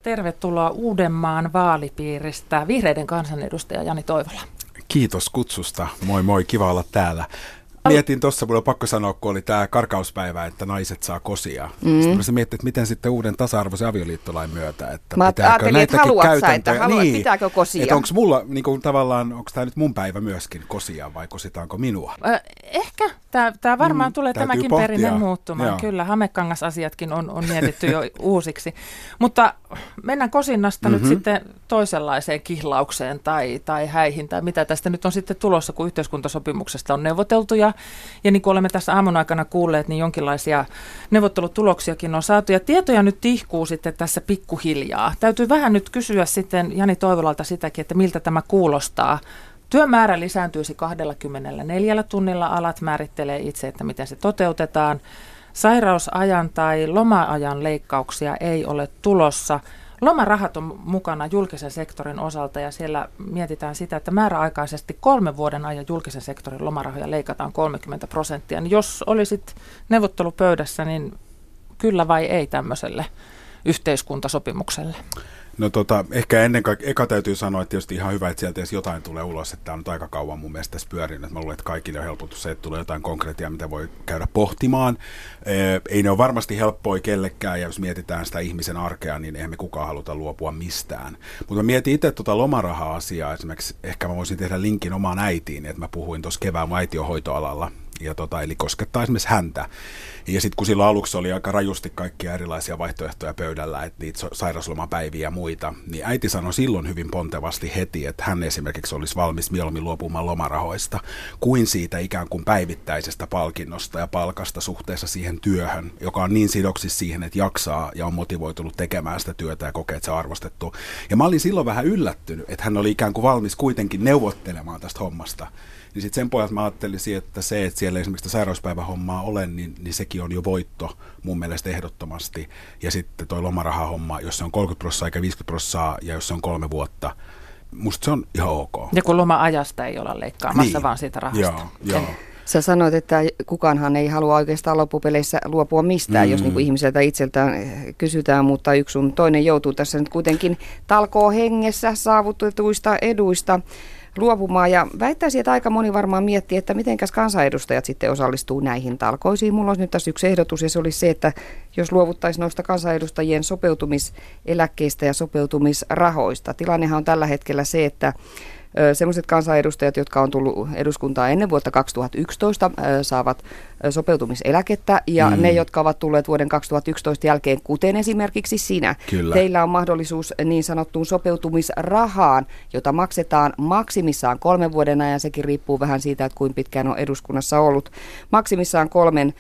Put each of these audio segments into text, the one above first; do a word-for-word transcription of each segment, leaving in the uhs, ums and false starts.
tervetuloa Uudenmaan vaalipiiristä vihreiden kansanedustaja Jani Toivola. Kiitos kutsusta. Moi moi, kiva olla täällä. Mietin tuossa, mun on pakko sanoa, kun oli tämä karkauspäivä, että naiset saa kosia. Mm. Sitten mä mietin, että miten sitten uuden tasa-arvoisen avioliittolain myötä, että mä pitääkö näitäkin käytäntöjä. Niin, pitääkö kosia? Että onko mulla, niin kuin, tavallaan, onko tämä nyt mun päivä myöskin kosia vai kositaanko minua? Ö, ehkä. Tämä varmaan mm, tulee tämäkin pohtia. perinne muuttumaan. Joo. Kyllä, Hamekangas-asiatkin on, on mietitty jo uusiksi. Mutta mennään kosinnasta mm-hmm. nyt sitten toisenlaiseen kihlaukseen tai, tai häihin, tai mitä tästä nyt on sitten tulossa, kun yhteiskuntasopimuksesta on neuvoteltu. Ja, ja niin kuin olemme tässä aamun aikana kuulleet, niin jonkinlaisia neuvottelutuloksiakin on saatu. Ja tietoja nyt tihkuu sitten tässä pikkuhiljaa. Täytyy vähän nyt kysyä sitten Jani Toivolalta sitäkin, että miltä tämä kuulostaa. Työmäärä lisääntyisi kaksikymmentäneljä tunnilla, alat määrittelee itse, että miten se toteutetaan. Sairausajan tai loma-ajan leikkauksia ei ole tulossa. Lomarahat on mukana julkisen sektorin osalta ja siellä mietitään sitä, että määräaikaisesti kolmen vuoden ajan julkisen sektorin lomarahoja leikataan kolmekymmentä prosenttia. Niin jos olisit neuvottelupöydässä, niin kyllä vai ei tämmöiselle yhteiskuntasopimukselle? No tota, ehkä ennen kaikkea, eka täytyy sanoa, että tietysti ihan hyvä, että sieltä edes jotain tulee ulos, että tämä on nyt aika kauan mun mielestä tässä pyörinyt, että mä luulen, että kaikille on helpotus se, että tulee jotain konkreettia, mitä voi käydä pohtimaan. Ee, ei ne ole varmasti helppoa kellekään, ja jos mietitään sitä ihmisen arkea, niin eihän me kukaan haluta luopua mistään. Mutta mä mietin itse tuota lomaraha-asiaa, esimerkiksi ehkä mä voisin tehdä linkin omaan äitiin, että mä puhuin tuossa kevään, mun äiti on hoitoalalla. Ja tota, eli koskettaa esimerkiksi häntä. Ja sitten kun silloin aluksi oli aika rajusti kaikkia erilaisia vaihtoehtoja pöydällä, että niitä sairauslomapäiviä ja muita, niin äiti sanoi silloin hyvin pontevasti heti, että hän esimerkiksi olisi valmis mieluummin luopumaan lomarahoista kuin siitä ikään kuin päivittäisestä palkinnosta ja palkasta suhteessa siihen työhön, joka on niin sidoksissa siihen, että jaksaa ja on motivoitunut tekemään sitä työtä ja kokee, että se on arvostettu. Ja mä olin silloin vähän yllättynyt, että hän oli ikään kuin valmis kuitenkin neuvottelemaan tästä hommasta. Niin sitten sen pohjalta mä ajattelisin, että se, että siellä esimerkiksi sairauspäivähommaa olen, niin, niin sekin on jo voitto mun mielestä ehdottomasti. Ja sitten toi lomarahahomma, jos se on kolmekymmentä prosenttia eikä viisikymmentä prosenttia ja jos se on kolme vuotta, musta se on ihan ok. Ja kun loma-ajasta ei olla leikkaamassa, niin, vaan siitä rahasta. Joo, joo. Sä sanoit, että kukaanhan ei halua oikeastaan loppupeleissä luopua mistään, mm. jos niin kuin ihmiseltä itseltään kysytään, mutta yksi sun toinen joutuu tässä nyt kuitenkin talkoo hengessä saavutetuista eduista luopumaan. Ja väittäisin, että aika moni varmaan miettii, että mitenkäs kansanedustajat sitten osallistuu näihin talkoisiin. Mulla olisi nyt tässä yksi ehdotus, ja se olisi se, että jos luovuttaisiin noista kansanedustajien sopeutumiseläkkeistä ja sopeutumisrahoista. Tilannehan on tällä hetkellä se, että sellaiset kansanedustajat, jotka on tullut eduskuntaan ennen vuotta kaksituhattayksitoista, saavat sopeutumiseläkettä, ja mm. ne, jotka ovat tulleet vuoden kaksituhattayksitoista jälkeen, kuten esimerkiksi sinä, Kyllä. teillä on mahdollisuus niin sanottuun sopeutumisrahaan, jota maksetaan maksimissaan kolmen vuoden ajan. Sekin riippuu vähän siitä, että kuinka pitkään on eduskunnassa ollut. Maksimissaan kolmen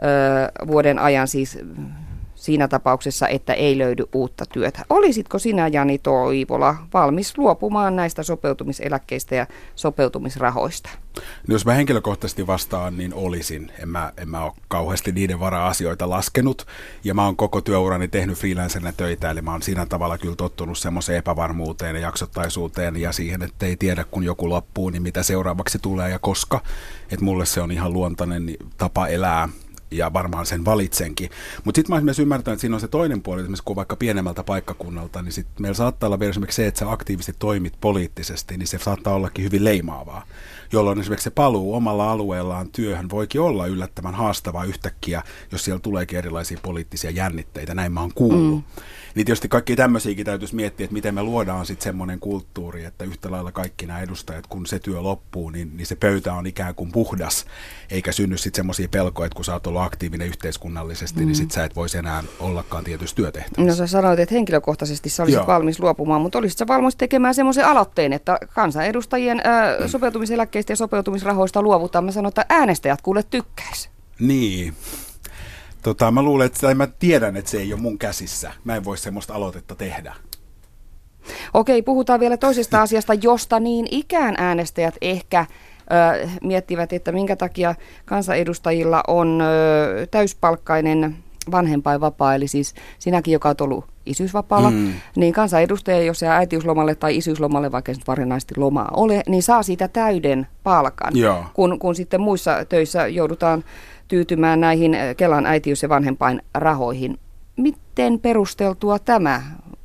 ö, vuoden ajan siis siinä tapauksessa, että ei löydy uutta työtä. Olisitko sinä, Jani Toivola, valmis luopumaan näistä sopeutumiseläkkeistä ja sopeutumisrahoista? No jos mä henkilökohtaisesti vastaan, niin olisin. En mä, en mä ole kauheasti niiden varaa asioita laskenut. Ja mä oon koko työurani tehnyt freelancerina töitä, eli mä oon siinä tavalla kyllä tottunut semmoiseen epävarmuuteen ja jaksottaisuuteen ja siihen, että ei tiedä, kun joku loppuu, niin mitä seuraavaksi tulee ja koska. Että mulle se on ihan luontainen tapa elää. Ja varmaan sen valitsenkin. Mutta sitten mä esimerkiksi ymmärtänyt, että siinä on se toinen puoli, esimerkiksi kun vaikka pienemmältä paikkakunnalta, niin sitten meillä saattaa olla vielä esimerkiksi se, että sä aktiivisesti toimit poliittisesti, niin se saattaa ollakin hyvin leimaavaa. Jolloin esimerkiksi se paluu omalla alueellaan työhön voikin olla yllättävän haastavaa yhtäkkiä, jos siellä tuleekin erilaisia poliittisia jännitteitä. Näin mä oon kuullut. Mm. Niin tietysti kaikki tämmöisiäkin täytyisi miettiä, että miten me luodaan sitten semmoinen kulttuuri, että yhtä lailla kaikki nämä edustajat, kun se työ loppuu, niin, niin se pöytä on ikään kuin puhdas, eikä synny sitten semmoisia pelkoja, että kun sä oot ollut aktiivinen yhteiskunnallisesti, mm. niin sit sä et voisi enää ollakaan tietysti työtehtävissä. No sä sanoit, että henkilökohtaisesti sä olisit Joo. valmis luopumaan, mutta olisit sä valmis tekemään semmoisen aloitteen, että kansanedustajien ää, mm. sopeutumiseläkkeistä ja sopeutumisrahoista luovutaan. Mä sanon, että äänestäjät kuule tykkäis. Niin. Tota, mä luulen, että tai mä tiedän, että se ei ole mun käsissä. Mä en voi semmoista aloitetta tehdä. Okei, puhutaan vielä toisesta asiasta, josta niin ikään äänestäjät ehkä ö, miettivät, että minkä takia kansanedustajilla on ö, täyspalkkainen vanhempainvapaa, eli siis sinäkin, joka on ollut isyysvapaalla, mm. niin kansanedustaja, jos jää äitiyslomalle tai isyyslomalle, vaikka ei nyt varsinaisesti lomaa ole, niin saa siitä täyden palkan, kun, kun sitten muissa töissä joudutaan tyytymään näihin Kelan äitiys- ja vanhempainrahoihin. Miten perusteltua tämä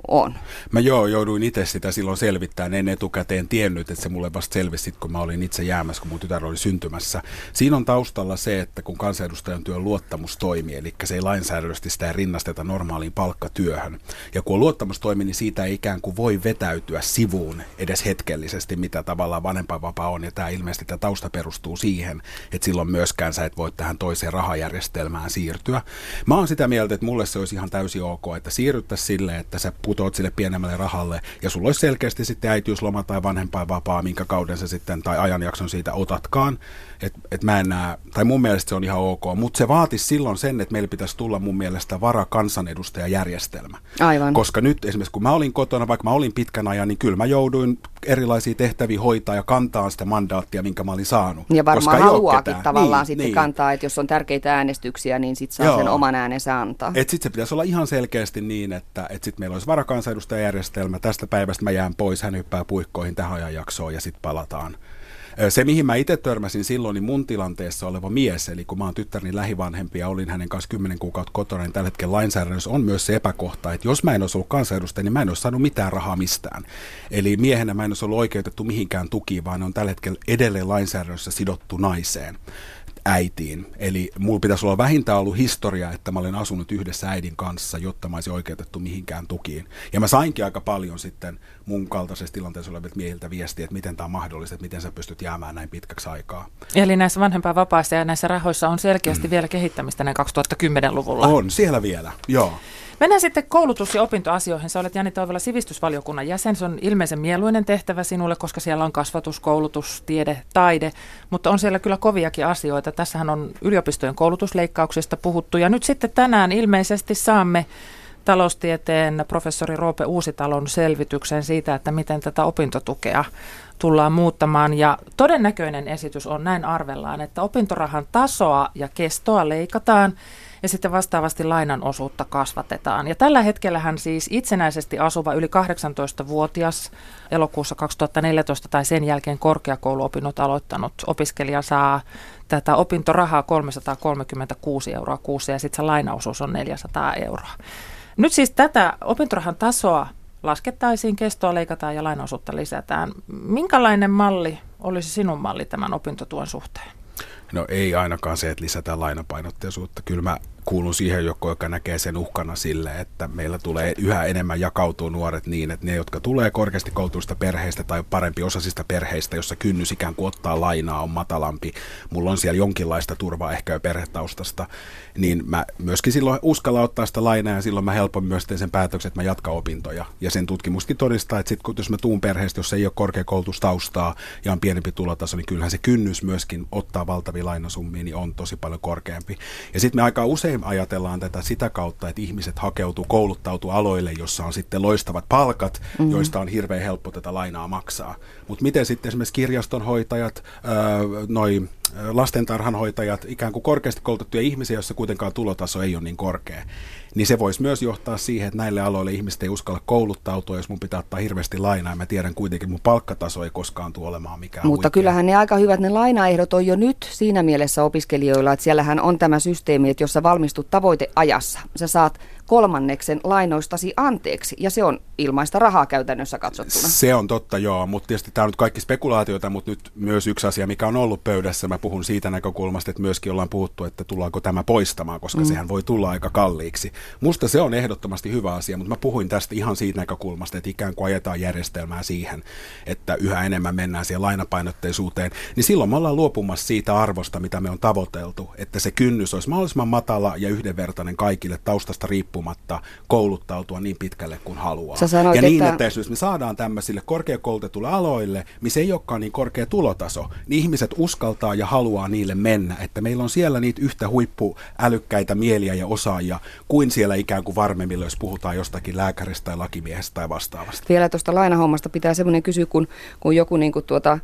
on? Mä joo, jouduin itse sitä silloin selvittämään, en etukäteen tiennyt, että se mulle vasta selvisi, kun mä olin itse jäämässä, kun mun tytär oli syntymässä. Siinä on taustalla se, että kun kansanedustajan työn luottamus toimii, eli se ei lainsäädännöllisesti sitä rinnasteta normaaliin palkkatyöhön. Ja kun on luottamustoimi, niin siitä ei ikään kuin voi vetäytyä sivuun edes hetkellisesti, mitä tavallaan vanhempainvapaa on. Ja tämä ilmeisesti tämä tausta perustuu siihen, että silloin myöskään sä et voi tähän toiseen rahajärjestelmään siirtyä. Mä oon sitä mieltä, että mulle se olisi ihan täysin ok, että siirryttäisiin sille, että sä putoat sille pienemmälle rahalle ja sulla olisi selkeästi sitten äitiysloma tai vanhempainvapaa, minkä kauden sä sitten tai ajanjakson siitä otatkaan. Että et mä en näe, tai mun mielestä se on ihan ok, mutta se vaatisi silloin sen, että meillä pitäisi tulla mun mielestä varakansanedustajajärjestelmä. Aivan. Koska nyt esimerkiksi kun mä olin kotona, vaikka mä olin pitkän ajan, niin kyllä mä jouduin erilaisia tehtäviä hoitaa ja kantaa sitä mandaattia, minkä mä olin saanut. Ja varmaan haluaakin tavallaan niin, sitten niin. kantaa, että jos on tärkeitä äänestyksiä, niin sitten saa Joo. sen oman äänensä antaa. Että sitten se pitäisi olla ihan selkeästi niin, että et sitten meillä olisi varakansanedustajajärjestelmä, tästä päivästä mä jään pois, hän hyppää puikkoihin tähän ajanjaksoon ja sitten palataan. Se, mihin mä itse törmäsin silloin, niin mun tilanteessa oleva mies, eli kun mä oon tyttärni lähivanhempi ja olin hänen kanssa kymmenen kuukautta kotona, niin tällä hetkellä lainsäädännössä on myös se epäkohta, että jos mä en olisi ollut kansanedustaja, niin mä en olisi saanut mitään rahaa mistään. Eli miehenä mä en olisi ollut oikeutettu mihinkään tukiin, vaan ne on tällä hetkellä edelleen lainsäädännössä sidottu naiseen, äitiin. Eli mulla pitäisi olla vähintään ollut historia, että mä olen asunut yhdessä äidin kanssa, jotta mä olisin oikeutettu mihinkään tukiin. Ja mä sainkin aika paljon sitten mun kaltaisessa tilanteessa olevilta miehiltä viestiä, että miten tämä on mahdollista, että miten sä pystyt jäämään näin pitkäksi aikaa. Eli näissä vanhempainvapaissa ja näissä rahoissa on selkeästi mm. vielä kehittämistä näin kaksituhattakymmenluvulla. On, siellä vielä, joo. Mennään sitten koulutus- ja opintoasioihin. Sä olet Jani Toivola sivistysvaliokunnan jäsen. Se on ilmeisen mieluinen tehtävä sinulle, koska siellä on kasvatus, koulutus, tiede, taide, mutta on siellä kyllä koviakin asioita. Tässähän on yliopistojen koulutusleikkauksista puhuttu ja nyt sitten tänään ilmeisesti saamme taloustieteen professori Roope Uusitalon selvityksen siitä, että miten tätä opintotukea tullaan muuttamaan. Ja todennäköinen esitys on, näin arvellaan, että opintorahan tasoa ja kestoa leikataan ja sitten vastaavasti lainan osuutta kasvatetaan. Ja tällä hetkellähän siis itsenäisesti asuva yli kahdeksantoistavuotias elokuussa kaksituhattaneljätoista tai sen jälkeen korkeakouluopinnot aloittanut opiskelija saa tätä opintorahaa kolmesataakolmekymmentäkuusi euroa kuussa ja sitten se lainaosuus on neljäsataa euroa. Nyt siis tätä opintorahan tasoa laskettaisiin, kestoa leikataan ja lainaosuutta lisätään. Minkälainen malli olisi sinun malli tämän opintotuen suhteen? No ei ainakaan se, että lisätään lainapainotteisuutta. Kyllä mä kuulun siihen joukkoon, joka näkee sen uhkana sille, että meillä tulee yhä enemmän jakautua nuoret niin, että ne, jotka tulee korkeasti koulutusta perheistä tai parempi osaisista perheistä, jossa kynnys ikään kuin ottaa lainaa on matalampi, mulla on siellä jonkinlaista turvaa ehkä jo perhetaustasta, niin mä myöskin silloin uskallan ottaa sitä lainaa ja silloin mä helpommin myös teen sen päätöksen, että mä jatkan opintoja. Ja sen tutkimuskin todistaa, että sit, kun, jos mä tuun perheestä, jossa ei ole korkeakoulutustaustaa ja on pienempi tulotaso, niin kyllähän se kynnys myöskin ottaa valtavia lainasummia, niin on tosi paljon korkeampi. Ja sitten me aika usein ajatellaan tätä sitä kautta, että ihmiset hakeutuu, kouluttautuu aloille, jossa on sitten loistavat palkat, mm-hmm. joista on hirveän helppo tätä lainaa maksaa. Mutta miten sitten esimerkiksi kirjastonhoitajat, öö, noi lastentarhanhoitajat, ikään kuin korkeasti koulutettuja ihmisiä, joissa kuitenkaan tulotaso ei ole niin korkea, niin se voisi myös johtaa siihen, että näille aloille ihmiset ei uskalla kouluttautua, jos mun pitää ottaa hirveästi lainaa. Mä tiedän kuitenkin, että mun palkkataso ei koskaan tule olemaan mikään Mutta huikea. Kyllähän ne aika hyvät ne lainaehdot on jo nyt siinä mielessä opiskelijoilla, että siellähän on tämä systeemi, että jos sä valmistut tavoiteajassa, sä saat kolmanneksen lainoistasi anteeksi, ja se on ilmaista rahaa käytännössä katsottuna. Se on totta, joo, mutta tietysti tämä on nyt kaikki spekulaatioita, mutta nyt myös yksi asia, mikä on ollut pöydässä, mä puhun siitä näkökulmasta, että myöskin ollaan puhuttu, että tullaanko tämä poistamaan, koska mm. sehän voi tulla aika kalliiksi. Musta se on ehdottomasti hyvä asia, mutta mä puhuin tästä ihan siitä näkökulmasta, että ikään kuin ajetaan järjestelmää siihen, että yhä enemmän mennään siihen lainapainotteisuuteen, niin silloin me ollaan luopumassa siitä arvosta, mitä me on tavoiteltu, että se kynnys olisi mahdollisimman matala ja yhdenvertainen kaikille taustasta riippumatta kouluttautua niin pitkälle kuin haluaa. Sanoit, ja niin, että... että jos me saadaan tämmöisille korkeakoulutetulle aloille, missä ei olekaan niin korkea tulotaso, niin ihmiset uskaltaa ja haluaa niille mennä, että meillä on siellä niitä yhtä huippuälykkäitä mieliä ja osaajia kuin siellä ikään kuin varmemmilla, jos puhutaan jostakin lääkäristä tai lakimiehestä tai vastaavasta. Vielä tuosta lainahommasta pitää semmoinen kysyä, kun, kun joku niin kuin tuota...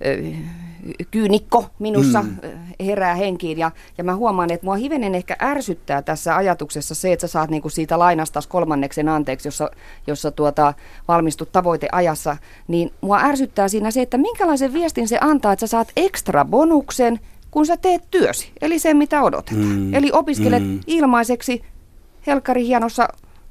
kyynikko minussa mm. herää henkiin ja, ja mä huomaan, että mua hivenen ehkä ärsyttää tässä ajatuksessa se, että sä saat niinku siitä lainasta kolmanneksen anteeksi, jossa, jossa tuota, valmistut tavoiteajassa, niin mua ärsyttää siinä se, että minkälaisen viestin se antaa, että sä saat ekstra bonuksen, kun sä teet työsi, eli sen mitä odotetaan. Mm. Eli opiskelet mm. ilmaiseksi helkkari hienossa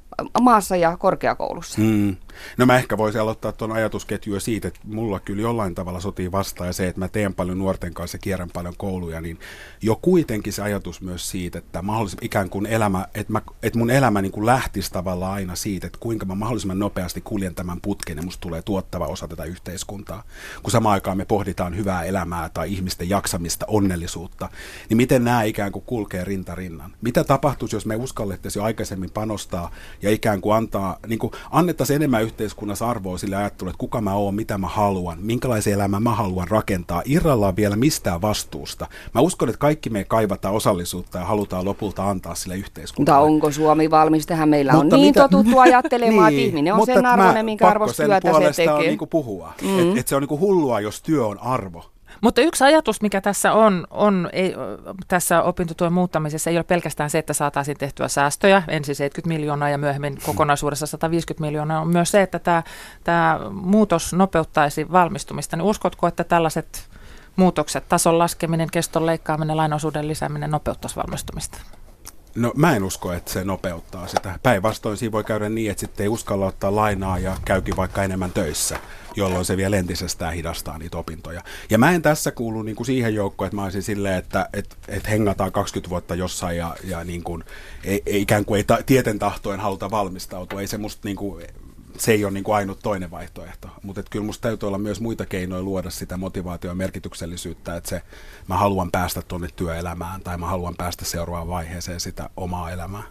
maassa ja korkeakoulussa. Hmm. No mä ehkä voisin aloittaa tuon ajatusketjua siitä, että mulla kyllä jollain tavalla sotii vastaan ja se, että mä teen paljon nuorten kanssa ja kierrän paljon kouluja, niin jo kuitenkin se ajatus myös siitä, että mahdollisimman ikään kuin elämä, että, mä, että mun elämä niin kuin lähtisi tavallaan aina siitä, että kuinka mä mahdollisimman nopeasti kuljen tämän putken ja musta tulee tuottava osa tätä yhteiskuntaa. Kun samaan aikaan me pohditaan hyvää elämää tai ihmisten jaksamista, onnellisuutta, niin miten nämä ikään kuin kulkee rinta rinnan? Mitä tapahtuisi, jos me uskallettaisiin jo aikaisemmin panostaa ja ikään kuin antaa, niin kuin annettaisiin enemmän yhteiskunnassa arvoa sille ajattelulle, että kuka mä oon, mitä mä haluan, minkälaisen elämän mä haluan rakentaa, irrallaan vielä mistään vastuusta. Mä uskon, että kaikki me kaivataan osallisuutta ja halutaan lopulta antaa sille yhteiskunnalle. Mutta onko Suomi valmis tähän? Meillä mutta on niin mitä, totuttu ajattelemaan, niin, että ihminen on sen arvoinen, minkä arvosta työtä se tekee. On niin kuin puhua. Mm-hmm. Että et se on niin kuin hullua, jos työ on arvo. Mutta yksi ajatus, mikä tässä on, on ei, tässä opintotuen muuttamisessa, ei ole pelkästään se, että saataisiin tehtyä säästöjä, ensin seitsemänkymmentä miljoonaa ja myöhemmin kokonaisuudessa sata viisikymmentä miljoonaa, on myös se, että tämä, tämä muutos nopeuttaisi valmistumista. Niin uskotko, että tällaiset muutokset, tason laskeminen, keston leikkaaminen, lainaosuuden lisääminen nopeuttaisi valmistumista? No mä en usko, että se nopeuttaa sitä. Päinvastoin siinä voi käydä niin, että sitten ei uskalla ottaa lainaa ja käykin vaikka enemmän töissä, jolloin se vielä entisestään hidastaa niitä opintoja. Ja mä en tässä kuulu niin kuin siihen joukkoon, että mä olisin silleen, että et, et hengataan kaksikymmentä vuotta jossain ja, ja niin kuin, ei, ei, ikään kuin ei ta, tieten tahtoen haluta valmistautua. Ei se musta niin kuin, se ei ole niin kuin ainut toinen vaihtoehto, mutta kyllä musta täytyy olla myös muita keinoja luoda sitä motivaatioa ja merkityksellisyyttä, että se, mä haluan päästä tuonne työelämään tai mä haluan päästä seuraavaan vaiheeseen sitä omaa elämää.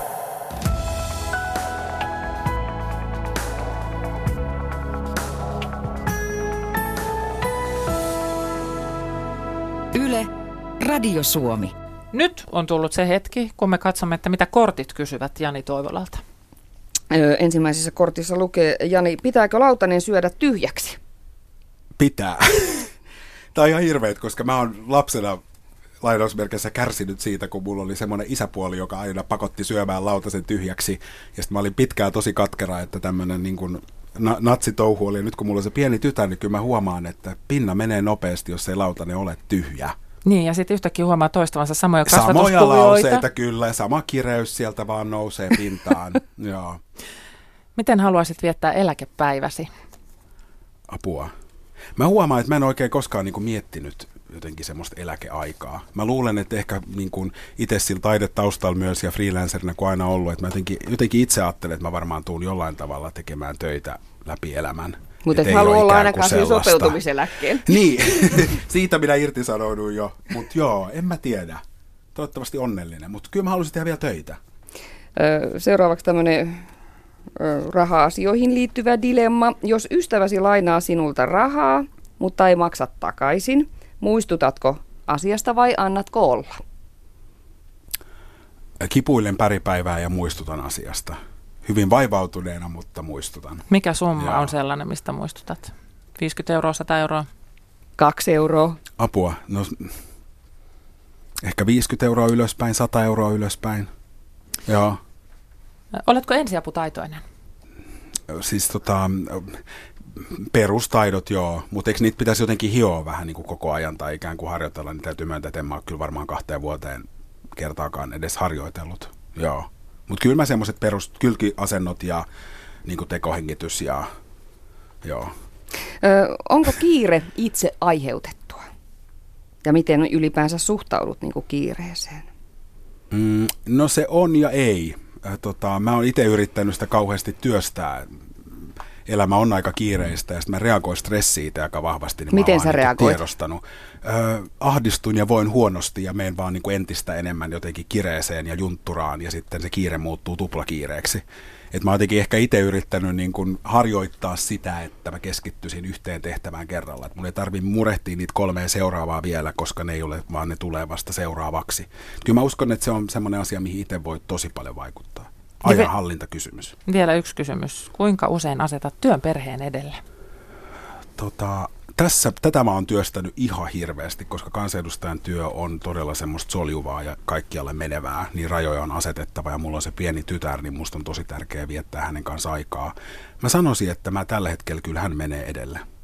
Yle, Radio Suomi. Nyt on tullut se hetki, kun me katsomme, että mitä kortit kysyvät Jani Toivolalta. Öö, ensimmäisessä kortissa lukee, Jani, pitääkö lautanen syödä tyhjäksi? Pitää. Tämä on ihan hirveet, koska mä oon lapsena lainausmerkeissä kärsinyt siitä, kun mulla oli semmoinen isäpuoli, joka aina pakotti syömään lautasen tyhjäksi. Ja sitten mä olin pitkään tosi katkera, että tämmöinen niin kuin na- natsitouhu oli. Ja nyt kun mulla on se pieni tytär, niin kyllä mä huomaan, että pinna menee nopeasti, jos ei lautanen ole tyhjä. Niin, ja sitten yhtäkkiä huomaa toistavansa samoja kasvatuskuvioita. Samoja lauseita kyllä, sama kireys sieltä vaan nousee pintaan. Joo. Miten haluaisit viettää eläkepäiväsi? Apua. Mä huomaan, että mä en oikein koskaan niin kuin miettinyt jotenkin semmoista eläkeaikaa. Mä luulen, että ehkä niin kuin itse sillä taidetaustalla myös ja freelancerina kuin aina ollut, että mä jotenkin, jotenkin itse ajattelen, että mä varmaan tuun jollain tavalla tekemään töitä läpi elämän. Mutta et halua olla ainakaan siinä sopeutumiseläkkeen. Niin, siitä minä irtisanouduin jo. Mutta joo, en mä tiedä. Toivottavasti onnellinen, mutta kyllä mä haluaisin tehdä vielä töitä. Seuraavaksi tämmöinen raha-asioihin liittyvä dilemma. Jos ystäväsi lainaa sinulta rahaa, mutta ei maksa takaisin, muistutatko asiasta vai annatko olla? Kipuilen pari päivää ja muistutan asiasta. Hyvin vaivautuneena, mutta muistutan. Mikä summa Jaa. on sellainen, mistä muistutat? viisikymmentä euroa, sata euroa? Kaksi euroa. Apua. No, ehkä viisikymmentä euroa ylöspäin, sata euroa ylöspäin. Joo. Oletko ensiaputaitoinen? Siis tota, perustaidot joo, mutta eikö niitä pitäisi jotenkin hioa vähän niin kuin koko ajan tai ikään kuin harjoitella, niin täytyy myöntää, että en mä ole kyllä varmaan kahteen vuoteen kertaakaan edes harjoitellut. Joo. Mutta kyllä mä semmoiset perus kylkiasennot ja niin kuin tekohengitys ja joo. Ö, onko kiire itse aiheutettua? Ja miten ylipäänsä suhtaudut niin kuin kiireeseen? Mm, no se on ja ei. Äh, tota, mä oon itse yrittänyt sitä kauheasti työstää. Elämä on aika kiireistä ja sitten mä reagoin stressiin aika vahvasti. Niin miten sä niin reagoit? Tiedostanut. Ö, ahdistun ja voin huonosti ja menen vaan niin kuin entistä enemmän jotenkin kireeseen ja juntturaan ja sitten se kiire muuttuu tuplakiireeksi. Et mä oon jotenkin ehkä itse yrittänyt niin kuin harjoittaa sitä, että mä keskittyisin yhteen tehtävään kerralla. Et mun ei tarvitse murehtia niitä kolmea seuraavaa vielä, koska ne ei ole, vaan ne tulee vasta seuraavaksi. Kyllä mä uskon, että se on semmoinen asia, mihin itse voi tosi paljon vaikuttaa. Ajanhallintakysymys. Vielä yksi kysymys. Kuinka usein asetat työn perheen edelle? Tota, tässä, tätä mä oon työstänyt ihan hirveästi, koska kansanedustajan työ on todella semmoista soljuvaa ja kaikkialle menevää, niin rajoja on asetettava ja mulla on se pieni tytär, niin musta on tosi tärkeää viettää hänen kanssa aikaa. Mä sanoisin, että mä tällä hetkellä kyllä hän menee edelle.